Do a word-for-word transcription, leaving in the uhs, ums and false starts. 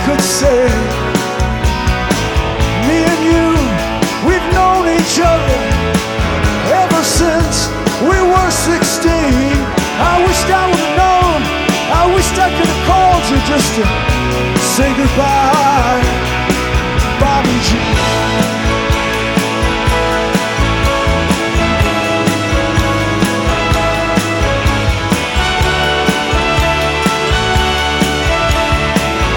could say. Me and you, we've known each other ever since we were sixteen. I wished I would have known, I wished I could have called you just to say goodbye.